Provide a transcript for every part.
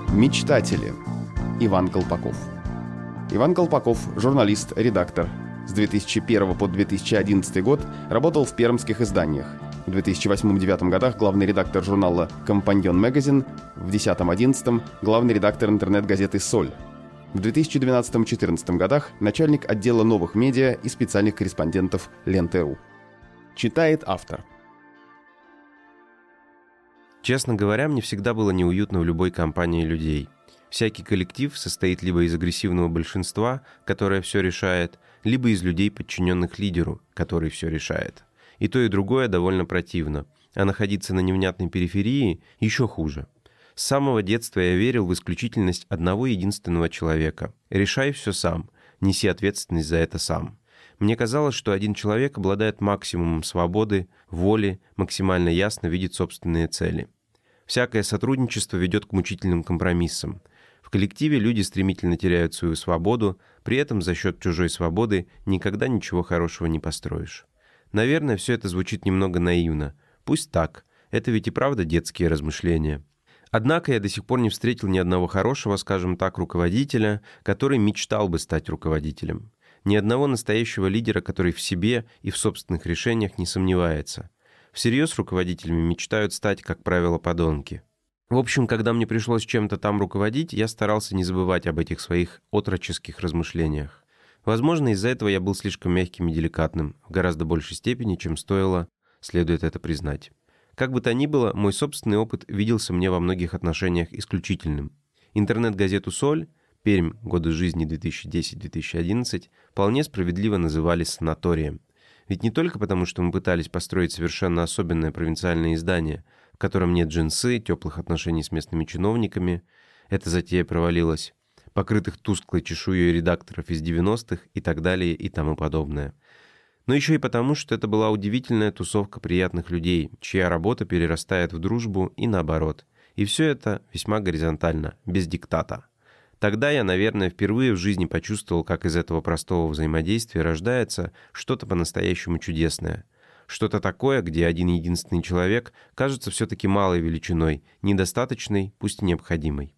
Мечтатели. Иван Колпаков. Иван Колпаков – журналист, редактор. С 2001 по 2011 год работал в пермских изданиях. В 2008-2009 годах главный редактор журнала «Компаньон Magazine», в 2010-2011 главный редактор интернет-газеты «Соль». В 2012-2014 годах начальник отдела новых медиа и специальных корреспондентов Ленты.ру. Читает автор. Честно говоря, мне всегда было неуютно в любой компании людей. Всякий коллектив состоит либо из агрессивного большинства, которое все решает, либо из людей, подчиненных лидеру, который все решает. И то, и другое довольно противно, а находиться на невнятной периферии еще хуже. С самого детства я верил в исключительность одного единственного человека. Решай все сам, неси ответственность за это сам. Мне казалось, что один человек обладает максимумом свободы, воли, максимально ясно видит собственные цели. Всякое сотрудничество ведет к мучительным компромиссам. В коллективе люди стремительно теряют свою свободу, при этом за счет чужой свободы никогда ничего хорошего не построишь. Наверное, все это звучит немного наивно. Пусть так, это ведь и правда детские размышления. Однако я до сих пор не встретил ни одного хорошего, скажем так, руководителя, который мечтал бы стать руководителем. Ни одного настоящего лидера, который в себе и в собственных решениях не сомневается. Всерьез руководителями мечтают стать, как правило, подонки. В общем, когда мне пришлось чем-то там руководить, я старался не забывать об этих своих отроческих размышлениях. Возможно, из-за этого я был слишком мягким и деликатным, в гораздо большей степени, чем стоило, следует это признать. Как бы то ни было, мой собственный опыт виделся мне во многих отношениях исключительным. Интернет-газету «Соль», Пермь, годы жизни 2010-2011, вполне справедливо называли санаторием. Ведь не только потому, что мы пытались построить совершенно особенное провинциальное издание, в котором нет джинсы, теплых отношений с местными чиновниками, эта затея провалилась, покрытых тусклой чешуей редакторов из 90-х и так далее и тому подобное. Но еще и потому, что это была удивительная тусовка приятных людей, чья работа перерастает в дружбу и наоборот. И все это весьма горизонтально, без диктата. Тогда я, наверное, впервые в жизни почувствовал, как из этого простого взаимодействия рождается что-то по-настоящему чудесное. Что-то такое, где один-единственный человек кажется все-таки малой величиной, недостаточной, пусть и необходимой.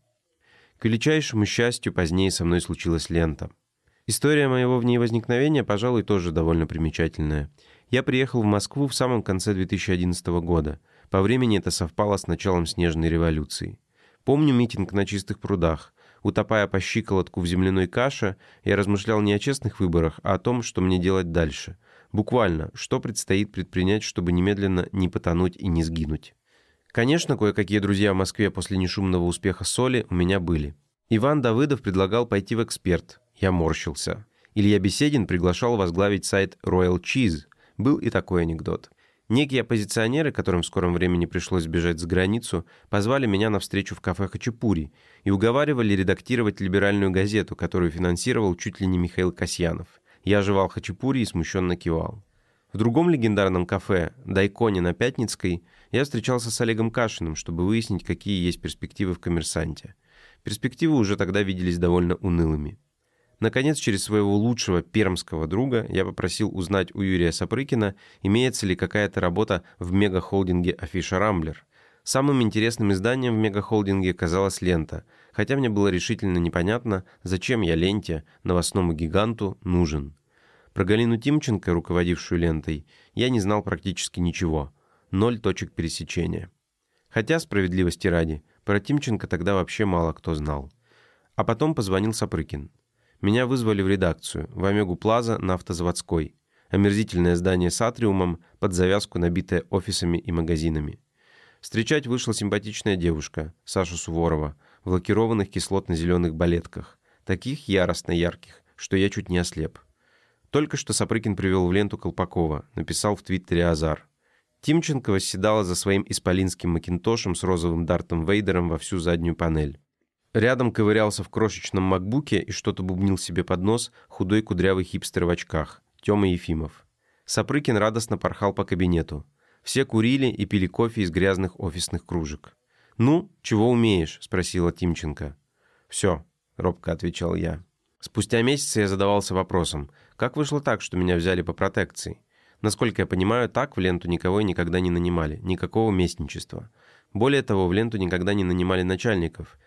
К величайшему счастью, позднее со мной случилась Лента. История моего в ней возникновения, пожалуй, тоже довольно примечательная. Я приехал в Москву в самом конце 2011 года. По времени это совпало с началом Снежной революции. Помню митинг на Чистых прудах. Утопая по щиколотку в земляной каше, я размышлял не о честных выборах, а о том, что мне делать дальше. Буквально, что предстоит предпринять, чтобы немедленно не потонуть и не сгинуть. Конечно, кое-какие друзья в Москве после нешумного успеха «Соли» у меня были. Иван Давыдов предлагал пойти в «Эксперт». Я морщился. Илья Беседин приглашал возглавить сайт Royal Cheese. Был и такой анекдот. Некие оппозиционеры, которым в скором времени пришлось сбежать за границу, позвали меня на встречу в кафе «Хачапури» и уговаривали редактировать либеральную газету, которую финансировал чуть ли не Михаил Касьянов. Я жевал хачапури и смущенно кивал. В другом легендарном кафе, Дайконе на Пятницкой, я встречался с Олегом Кашиным, чтобы выяснить, какие есть перспективы в «Коммерсанте». Перспективы уже тогда виделись довольно унылыми. Наконец, через своего лучшего пермского друга я попросил узнать у Юрия Сапрыкина, имеется ли какая-то работа в мегахолдинге «Афиша Рамблер». Самым интересным изданием в мегахолдинге казалась «Лента», хотя мне было решительно непонятно, зачем я «Ленте», новостному гиганту, нужен. Про Галину Тимченко, руководившую «Лентой», я не знал практически ничего. 0 точек пересечения. Хотя, справедливости ради, про Тимченко тогда вообще мало кто знал. А потом позвонил Сапрыкин. Меня вызвали в редакцию, в Омегу Плаза на Автозаводской. Омерзительное здание с атриумом, под завязку набитое офисами и магазинами. Встречать вышла симпатичная девушка, Саша Суворова, в лакированных кислотно-зеленых балетках, таких яростно ярких, что я чуть не ослеп. Только что Сапрыкин привел в «Ленту» Колпакова, написал в Твиттере Азар. Тимченко восседала за своим исполинским макинтошем с розовым Дартом Вейдером во всю заднюю панель. Рядом ковырялся в крошечном макбуке и что-то бубнил себе под нос худой кудрявый хипстер в очках, Тёма Ефимов. Сапрыкин радостно порхал по кабинету. Все курили и пили кофе из грязных офисных кружек. «Ну, чего умеешь?» — спросила Тимченко. «Все», — робко отвечал я. Спустя месяцы я задавался вопросом, как вышло так, что меня взяли по протекции? Насколько я понимаю, так в «Ленту» никого и никогда не нанимали, никакого местничества. Более того, в «Ленту» никогда не нанимали начальников,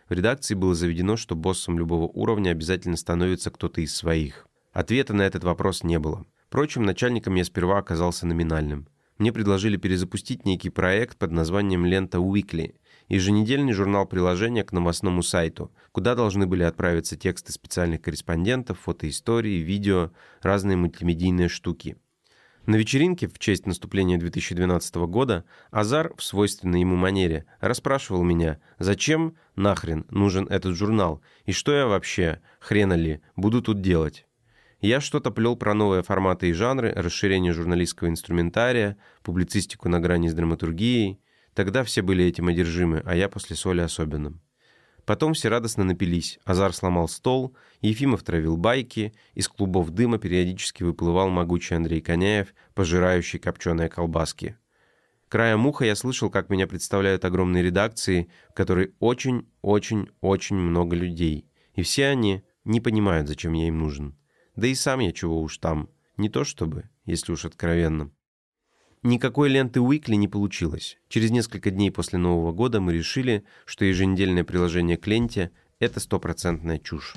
В редакции было заведено, что боссом любого уровня обязательно становится кто-то из своих. Ответа на этот вопрос не было. Впрочем, начальником я сперва оказался номинальным. Мне предложили перезапустить некий проект под названием «Лента Weekly», еженедельный журнал приложения к новостному сайту, куда должны были отправиться тексты специальных корреспондентов, фотоистории, видео, разные мультимедийные штуки. На вечеринке в честь наступления 2012 года Азар в свойственной ему манере расспрашивал меня, зачем нахрен нужен этот журнал и что я вообще, хрена ли, буду тут делать. Я что-то плел про новые форматы и жанры, расширение журналистского инструментария, публицистику на грани с драматургией. Тогда все были этим одержимы, а я после соли особенным. Потом все радостно напились. Азар сломал стол, Ефимов травил байки, из клубов дыма периодически выплывал могучий Андрей Коняев, пожирающий копченые колбаски. Краем уха я слышал, как меня представляют огромные редакции, в которой очень много людей. И все они не понимают, зачем я им нужен. Да и сам я чего уж там. Не то чтобы, если уж откровенно. Никакой ленты Weekly не получилось. Через несколько дней после Нового года мы решили, что еженедельное приложение к ленте – это стопроцентная чушь.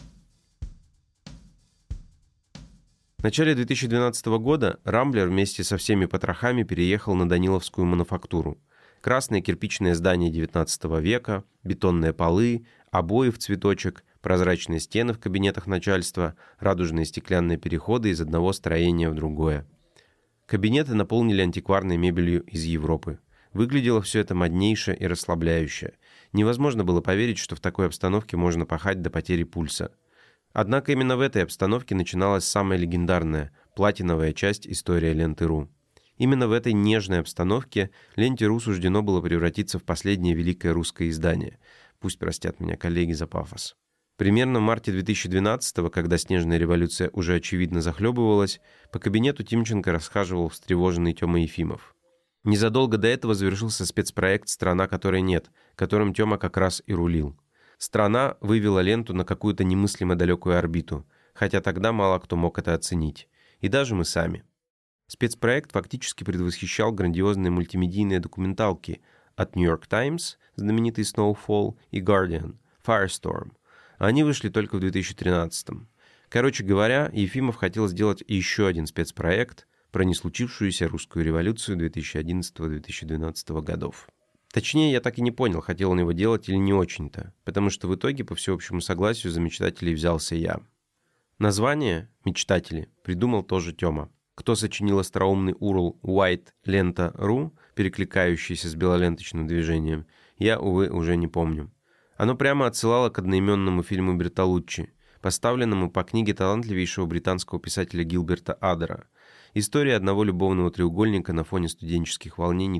В начале 2012 года Рамблер вместе со всеми потрохами переехал на Даниловскую мануфактуру. Красное кирпичное здание XIX века, бетонные полы, обои в цветочек, прозрачные стены в кабинетах начальства, радужные стеклянные переходы из одного строения в другое. Кабинеты наполнили антикварной мебелью из Европы. Выглядело все это моднейше и расслабляюще. Невозможно было поверить, что в такой обстановке можно пахать до потери пульса. Однако именно в этой обстановке начиналась самая легендарная, платиновая часть истории Ленты.ру. Именно в этой нежной обстановке Ленте.ру суждено было превратиться в последнее великое русское издание. Пусть простят меня коллеги за пафос. Примерно в марте 2012-го, когда снежная революция уже очевидно захлебывалась, по кабинету Тимченко расхаживал встревоженный Тёма Ефимов. Незадолго до этого завершился спецпроект «Страна, которой нет», которым Тёма как раз и рулил. «Страна» вывела ленту на какую-то немыслимо далекую орбиту, хотя тогда мало кто мог это оценить. И даже мы сами. Спецпроект фактически предвосхищал грандиозные мультимедийные документалки от New York Times, знаменитый Snowfall, и Guardian, Firestorm. Они вышли только в 2013-м. Короче говоря, Ефимов хотел сделать еще один спецпроект про неслучившуюся русскую революцию 2011-2012 годов. Точнее, я так и не понял, хотел он его делать или не очень-то, потому что в итоге, по всеобщему согласию, за мечтателей взялся я. Название «Мечтатели» придумал тоже Тёма. Кто сочинил остроумный URL White Lenta.ru, перекликающийся с белоленточным движением, я, увы, уже не помню. Оно прямо отсылало к одноименному фильму Бертолуччи, поставленному по книге талантливейшего британского писателя Гилберта Адера. История одного любовного треугольника на фоне студенческих волнений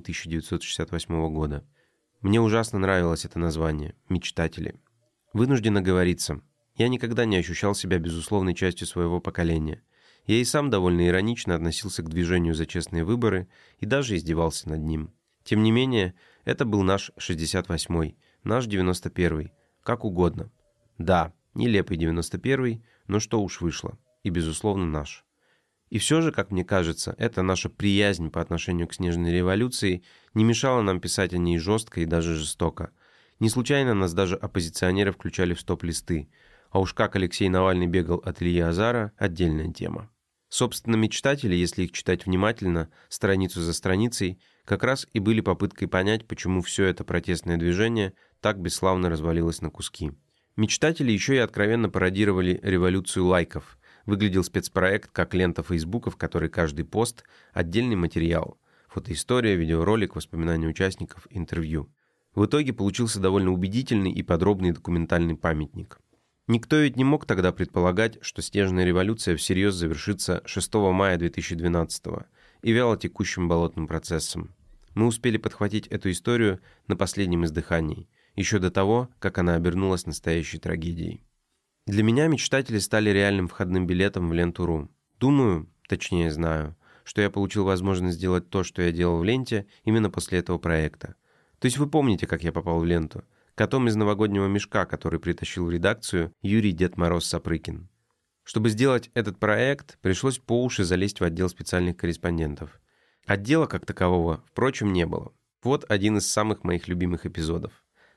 1968 года. Мне ужасно нравилось это название «Мечтатели». Вынужден оговориться, я никогда не ощущал себя безусловной частью своего поколения. Я и сам довольно иронично относился к движению за честные выборы и даже издевался над ним. Тем не менее, это был наш 68-й, наш 91-й, как угодно. Да, нелепый 91-й, но что уж вышло, и, безусловно, наш. И все же, как мне кажется, эта наша приязнь по отношению к снежной революции не мешала нам писать о ней жестко и даже жестоко. Не случайно нас даже оппозиционеры включали в стоп-листы, а уж как Алексей Навальный бегал от Ильи Азара – отдельная тема. Собственно, мечтатели, если их читать внимательно, страницу за страницей, как раз и были попыткой понять, почему все это протестное движение так бесславно развалилось на куски. Мечтатели еще и откровенно пародировали революцию лайков. Выглядел спецпроект как лента Фейсбука, в которой каждый пост – отдельный материал. Фотоистория, видеоролик, воспоминания участников, интервью. В итоге получился довольно убедительный и подробный документальный памятник. Никто ведь не мог тогда предполагать, что снежная революция всерьез завершится 6 мая 2012-го и вялотекущим болотным процессом. Мы успели подхватить эту историю на последнем издыхании, еще до того, как она обернулась настоящей трагедией. Для меня мечтатели стали реальным входным билетом в Ленту.ру. Думаю, точнее знаю, что я получил возможность сделать то, что я делал в ленте, именно после этого проекта. То есть вы помните, как я попал в ленту? Котом из новогоднего мешка, который притащил в редакцию Юрий Дед Мороз Сапрыкин. Чтобы сделать этот проект, пришлось по уши залезть в отдел специальных корреспондентов. Отдела как такового, впрочем, не было. Вот один из самых моих любимых эпизодов.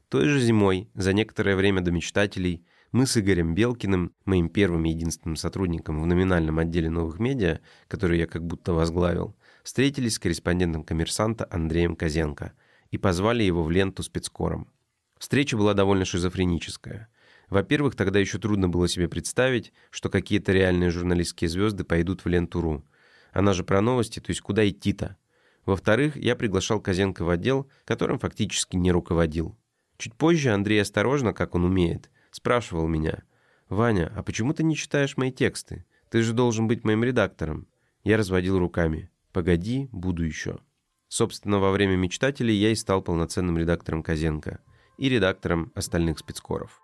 Той же зимой, за некоторое время до мечтателей, мы с Игорем Белкиным, моим первым и единственным сотрудником в номинальном отделе новых медиа, который я как будто возглавил, встретились с корреспондентом «Коммерсанта» Андреем Козенко и позвали его в ленту спецкором. Встреча была довольно шизофреническая. Во-первых, тогда еще трудно было себе представить, что какие-то реальные журналистские звезды пойдут в ленту.ру. Она же про новости, то есть куда идти-то? Во-вторых, я приглашал Козенко в отдел, которым фактически не руководил. Чуть позже Андрей осторожно, как он умеет, спрашивал меня: «Ваня, а почему ты не читаешь мои тексты? Ты же должен быть моим редактором». Я разводил руками: «Погоди, буду еще». Собственно, во время «Мечтателей» я и стал полноценным редактором Козенко и редактором остальных спецкоров.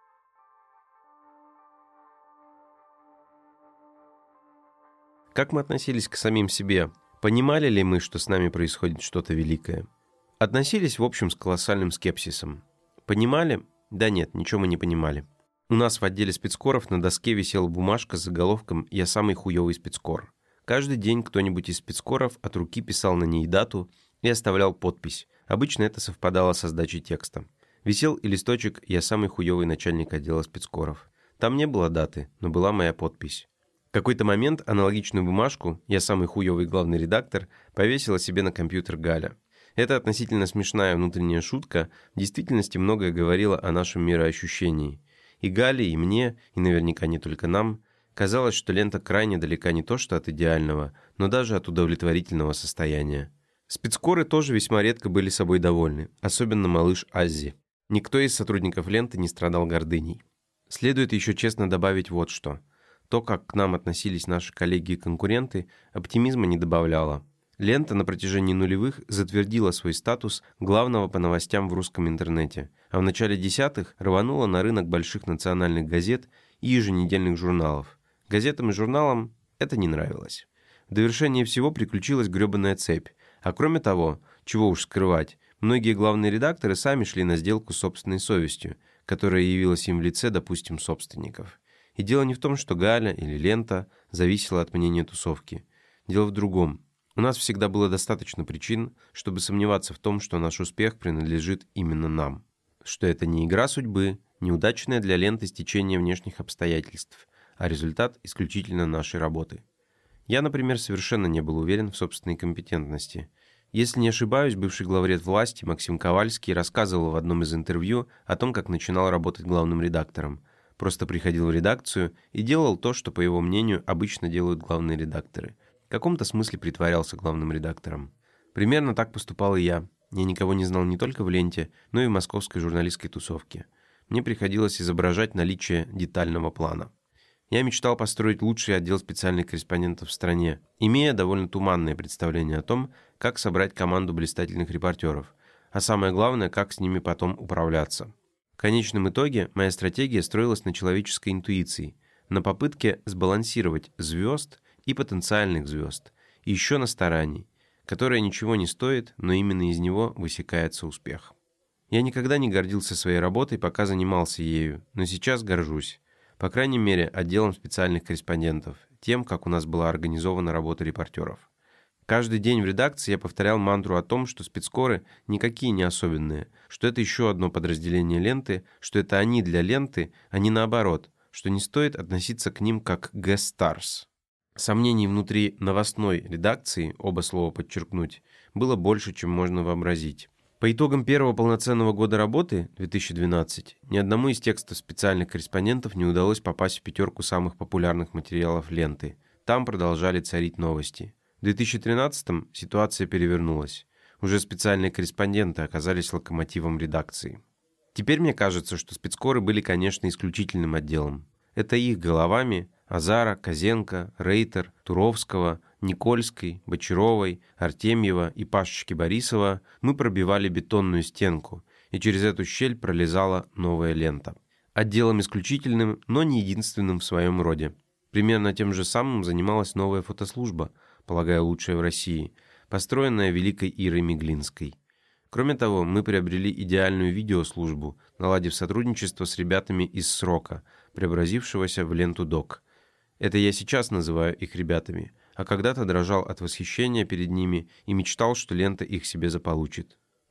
Как мы относились к самим себе? Понимали ли мы, что с нами происходит что-то великое? Относились, в общем, с колоссальным скепсисом. Понимали? Да нет, ничего мы не понимали. У нас в отделе спецкоров на доске висела бумажка с заголовком «Я самый хуёвый спецкор». Каждый день кто-нибудь из спецкоров от руки писал на ней дату и оставлял подпись. Обычно это совпадало со сдачей текста. Висел и листочек «Я самый хуёвый начальник отдела спецкоров». Там не было даты, но была моя подпись. В какой-то момент аналогичную бумажку «Я самый хуёвый главный редактор» повесила себе на компьютер Галя. Эта относительно смешная внутренняя шутка в действительности многое говорила о нашем мироощущении. И Гале, и мне, и наверняка не только нам, казалось, что лента крайне далека не то что от идеального, но даже от удовлетворительного состояния. Спецкоры тоже весьма редко были собой довольны, особенно малыш Аззи. Никто из сотрудников ленты не страдал гордыней. Следует еще честно добавить вот что. То, как к нам относились наши коллеги и конкуренты, оптимизма не добавляло. Лента на протяжении нулевых затвердила свой статус главного по новостям в русском интернете, а в начале десятых рванула на рынок больших национальных газет и еженедельных журналов. Газетам и журналам это не нравилось. В довершение всего приключилась гребаная цепь. А кроме того, чего уж скрывать, многие главные редакторы сами шли на сделку с собственной совестью, которая явилась им в лице, допустим, собственников. И дело не в том, что Галя или лента зависела от мнения тусовки. Дело в другом. У нас всегда было достаточно причин, чтобы сомневаться в том, что наш успех принадлежит именно нам. Что это не игра судьбы, неудачное для ленты стечение внешних обстоятельств, а результат исключительно нашей работы. Я, например, совершенно не был уверен в собственной компетентности. Если не ошибаюсь, бывший главред власти Максим Ковальский рассказывал в одном из интервью о том, как начинал работать главным редактором. Просто приходил в редакцию и делал то, что, по его мнению, обычно делают главные редакторы. В каком-то смысле притворялся главным редактором. Примерно так поступал и я. Я никого не знал не только в ленте, но и в московской журналистской тусовке. Мне приходилось изображать наличие детального плана. Я мечтал построить лучший отдел специальных корреспондентов в стране, имея довольно туманное представление о том, как собрать команду блистательных репортеров, а самое главное, как с ними потом управляться. В конечном итоге моя стратегия строилась на человеческой интуиции, на попытке сбалансировать звезд и потенциальных звезд, и еще на старании, которое ничего не стоит, но именно из него высекается успех. Я никогда не гордился своей работой, пока занимался ею, но сейчас горжусь. По крайней мере, отделом специальных корреспондентов, тем, как у нас была организована работа репортеров. Каждый день в редакции я повторял мантру о том, что спецкоры никакие не особенные, что это еще одно подразделение ленты, что это они для ленты, а не наоборот, что не стоит относиться к ним как guest stars. Сомнений внутри новостной редакции, оба слова подчеркнуть, было больше, чем можно вообразить. По итогам первого полноценного года работы, 2012, ни одному из текстов специальных корреспондентов не удалось попасть в пятерку самых популярных материалов ленты. Там продолжали царить новости. В 2013 ситуация перевернулась. Уже специальные корреспонденты оказались локомотивом редакции. Теперь мне кажется, что спецкоры были, конечно, исключительным отделом. Это их головами Азара, Козенко, Рейтер, Туровского, Никольской, Бочаровой, Артемьева и Пашечки Борисова мы пробивали бетонную стенку, и через эту щель пролезала новая лента. Отделом исключительным, но не единственным в своем роде. Примерно тем же самым занималась новая фотослужба, полагаю, лучшая в России, построенная великой Ирой Меглинской. Кроме того, мы приобрели идеальную видеослужбу, наладив сотрудничество с ребятами из «Срока», преобразившегося в ленту «Док». Это я сейчас называю их ребятами, а когда-то дрожал от восхищения перед ними и мечтал, что лента их себе заполучит.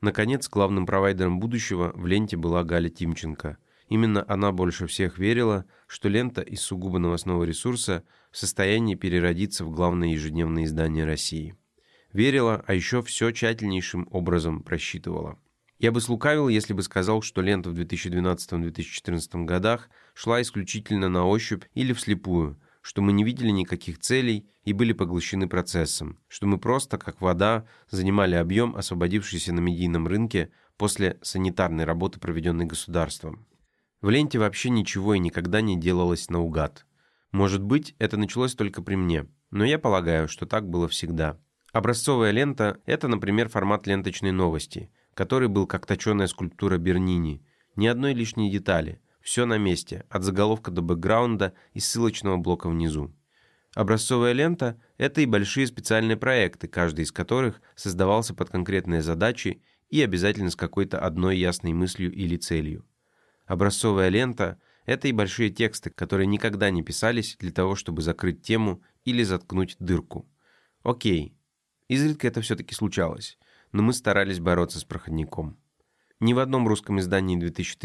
Наконец, главным провайдером будущего в ленте была Галя Тимченко. Именно она больше всех верила, что лента из сугубо новостного ресурса в состоянии переродиться в главное ежедневное издание России. Верила, а еще все тщательнейшим образом просчитывала. Я бы слукавил, если бы сказал, что лента в 2012-2014 годах шла исключительно на ощупь или вслепую, что мы не видели никаких целей и были поглощены процессом, что мы просто, как вода, занимали объем, освободившийся на медийном рынке после санитарной работы, проведенной государством. В ленте вообще ничего и никогда не делалось наугад. Может быть, это началось только при мне, но я полагаю, что так было всегда. Образцовая лента – это, например, формат ленточной новости, который был как точеная скульптура Бернини. Ни одной лишней детали. Все на месте, от заголовка до бэкграунда и ссылочного блока внизу. Образцовая лента – это и большие специальные проекты, каждый из которых создавался под конкретные задачи и обязательно с какой-то одной ясной мыслью или целью. Образцовая лента – это и большие тексты, которые никогда не писались для того, чтобы закрыть тему или заткнуть дырку. Окей, изредка это все-таки случалось, но мы старались бороться с проходником. Ни в одном русском издании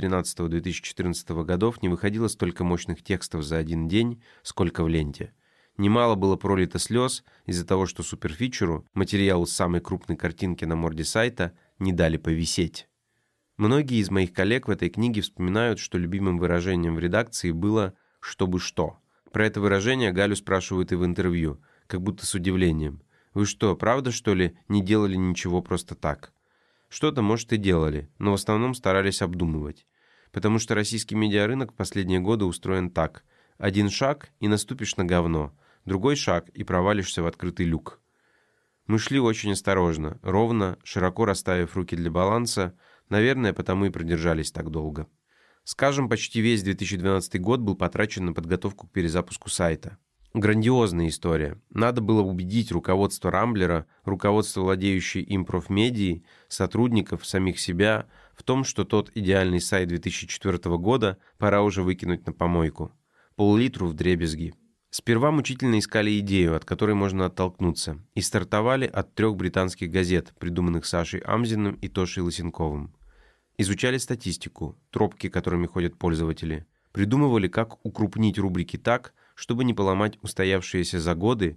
2013-2014 годов не выходило столько мощных текстов за один день, сколько в ленте. Немало было пролито слез из-за того, что суперфичеру, материалу с самой крупной картинки на морде сайта, не дали повисеть. Многие из моих коллег в этой книге вспоминают, что любимым выражением в редакции было «чтобы что». Про это выражение Галю спрашивают и в интервью, как будто с удивлением. «Вы что, правда, что ли, не делали ничего просто так?» Что-то, может, и делали, но в основном старались обдумывать. Потому что российский медиарынок в последние годы устроен так. Один шаг, и наступишь на говно. Другой шаг, и провалишься в открытый люк. Мы шли очень осторожно, ровно, широко расставив руки для баланса, наверное, потому и продержались так долго. Скажем, почти весь 2012 год был потрачен на подготовку к перезапуску сайта. Грандиозная история. Надо было убедить руководство Рамблера, руководство владеющей им профмедией, сотрудников, самих себя в том, что тот идеальный сайт 2004 года пора уже выкинуть на помойку. Пол-литру вдребезги. Сперва мучительно искали идею, от которой можно оттолкнуться, и стартовали от 3 британских газет, придуманных Сашей Амзиным и Тошей Лысенковым. Изучали статистику, тропки, которыми ходят пользователи. Придумывали, как укрупнить рубрики так, чтобы не поломать устоявшиеся за годы,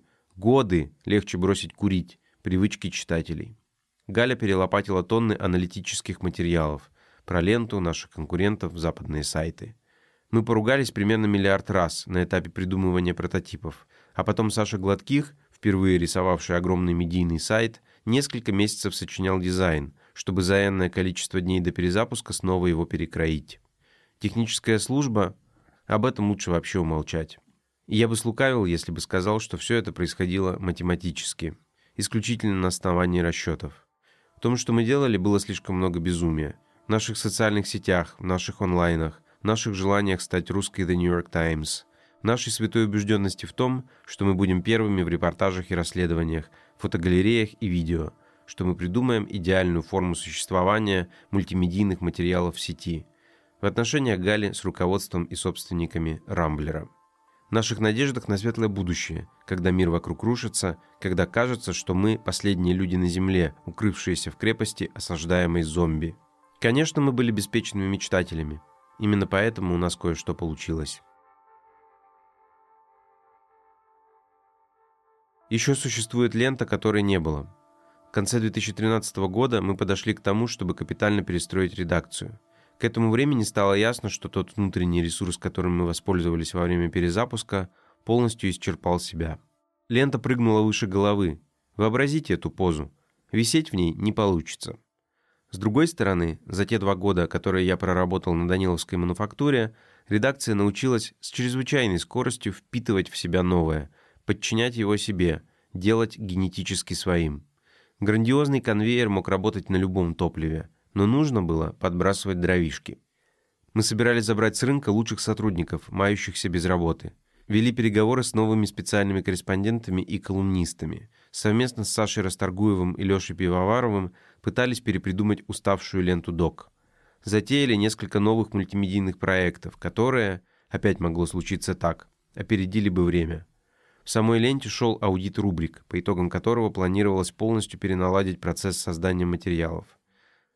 легче бросить курить, привычки читателей. Галя перелопатила тонны аналитических материалов про ленту, наших конкурентов, западные сайты. Мы поругались примерно миллиард раз на этапе придумывания прототипов, а потом Саша Гладких, впервые рисовавший огромный медийный сайт, несколько месяцев сочинял дизайн, чтобы за энное количество дней до перезапуска снова его перекроить. Техническая служба, об этом лучше вообще умолчать. И я бы слукавил, если бы сказал, что все это происходило математически, исключительно на основании расчетов. В том, что мы делали, было слишком много безумия. В наших социальных сетях, в наших онлайнах, в наших желаниях стать русской The New York Times, в нашей святой убежденности в том, что мы будем первыми в репортажах и расследованиях, фотогалереях и видео, что мы придумаем идеальную форму существования мультимедийных материалов в сети, в отношениях Гали с руководством и собственниками Рамблера. В наших надеждах на светлое будущее, когда мир вокруг рушится, когда кажется, что мы последние люди на земле, укрывшиеся в крепости, осаждаемой зомби. Конечно, мы были беспечными мечтателями. Именно поэтому у нас кое-что получилось. Еще существует лента, которой не было. В конце 2013 года мы подошли к тому, чтобы капитально перестроить редакцию. К этому времени стало ясно, что тот внутренний ресурс, которым мы воспользовались во время перезапуска, полностью исчерпал себя. Лента прыгнула выше головы. Вообразите эту позу. Висеть в ней не получится. С другой стороны, за те 2 года, которые я проработал на Даниловской мануфактуре, редакция научилась с чрезвычайной скоростью впитывать в себя новое, подчинять его себе, делать генетически своим. Грандиозный конвейер мог работать на любом топливе, но нужно было подбрасывать дровишки. Мы собирались забрать с рынка лучших сотрудников, мающихся без работы. Вели переговоры с новыми специальными корреспондентами и колумнистами. Совместно с Сашей Расторгуевым и Лешей Пивоваровым пытались перепридумать уставшую ленту ДОК. Затеяли несколько новых мультимедийных проектов, которые, опять могло случиться так, опередили бы время. В самой ленте шел аудит рубрик, по итогам которого планировалось полностью переналадить процесс создания материалов.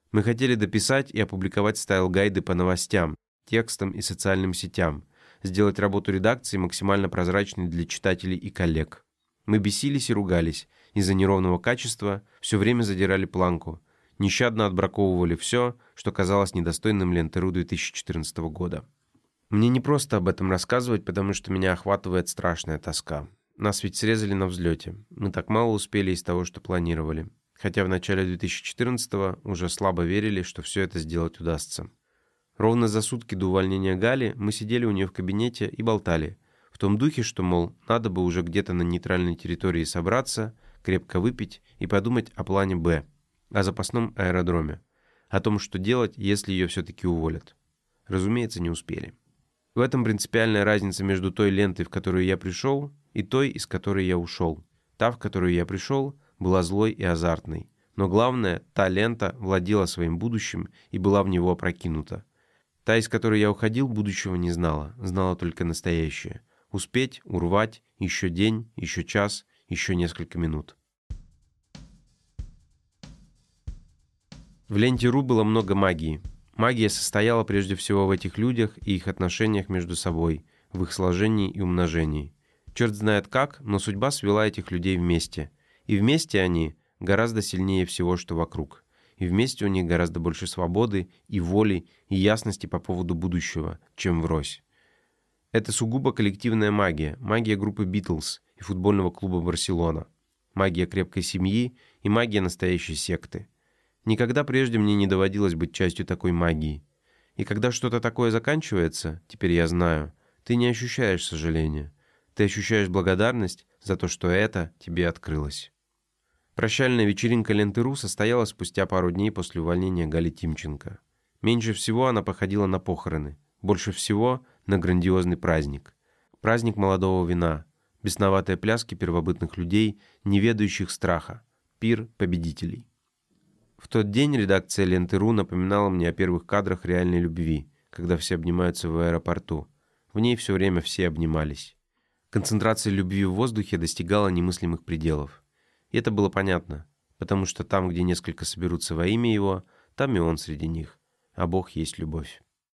Мы хотели дописать и опубликовать стайл-гайды по новостям, текстам и социальным сетям, сделать работу редакции максимально прозрачной для читателей и коллег. Мы бесились и ругались, из-за неровного качества все время задирали планку, нещадно отбраковывали все, что казалось недостойным Ленты.ру 2014 года. Мне не просто об этом рассказывать, потому что меня охватывает страшная тоска. Нас ведь срезали на взлете. Мы так мало успели из того, что планировали. Хотя в начале 2014-го уже слабо верили, что все это сделать удастся. Ровно за сутки до увольнения Гали мы сидели у нее в кабинете и болтали. В том духе, что, мол, надо бы уже где-то на нейтральной территории собраться, крепко выпить и подумать о плане «Б», о запасном аэродроме, о том, что делать, если ее все-таки уволят. Разумеется, не успели. В этом принципиальная разница между той лентой, в которую я пришел, и той, из которой я ушел. Та, в которую я пришел, была злой и азартной. Но главное, та лента владела своим будущим и была в него опрокинута. Та, из которой я уходил, будущего не знала, знала только настоящее. Успеть, урвать, еще день, еще час, еще несколько минут. В Ленте.ру было много магии. Магия состояла прежде всего в этих людях и их отношениях между собой, в их сложении и умножении. Черт знает как, но судьба свела этих людей вместе. И вместе они гораздо сильнее всего, что вокруг. И вместе у них гораздо больше свободы и воли и ясности по поводу будущего, чем врозь. Это сугубо коллективная магия, магия группы «Битлз» и футбольного клуба «Барселона», магия крепкой семьи и магия настоящей секты. Никогда прежде мне не доводилось быть частью такой магии. И когда что-то такое заканчивается, теперь я знаю, ты не ощущаешь сожаления. Ты ощущаешь благодарность за то, что это тебе открылось. Прощальная вечеринка Ленты.ру состоялась спустя пару дней после увольнения Гали Тимченко. Меньше всего она походила на похороны, больше всего на грандиозный праздник. Праздник молодого вина, бесноватые пляски первобытных людей, не ведающих страха, пир победителей. В тот день редакция Ленты.ру напоминала мне о первых кадрах реальной любви, когда все обнимаются в аэропорту. В ней все время все обнимались. Концентрация любви в воздухе достигала немыслимых пределов. И это было понятно, потому что там, где несколько соберутся во имя его, там и он среди них, а Бог есть любовь.